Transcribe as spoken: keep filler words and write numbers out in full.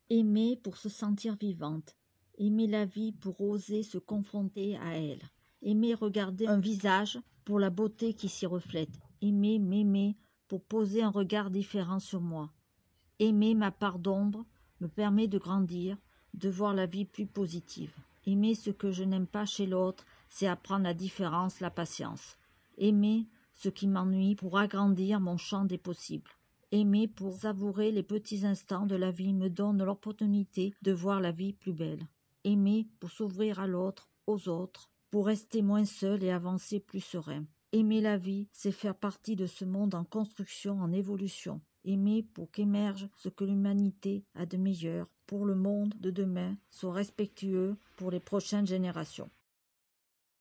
Aimer pour se sentir vivante. Aimer la vie pour oser se confronter à elle. Aimer regarder un visage pour la beauté qui s'y reflète. Aimer m'aimer pour poser un regard différent sur moi. Aimer ma part d'ombre me permet de grandir, de voir la vie plus positive. Aimer ce que je n'aime pas chez l'autre, c'est apprendre la différence, la patience. Aimer ce qui m'ennuie pour agrandir mon champ des possibles. Aimer pour savourer les petits instants de la vie me donne l'opportunité de voir la vie plus belle. Aimer pour s'ouvrir à l'autre, aux autres, pour rester moins seul et avancer plus serein. Aimer la vie, c'est faire partie de ce monde en construction, en évolution. Aimer pour qu'émerge ce que l'humanité a de meilleur pour le monde de demain, soit respectueux pour les prochaines générations.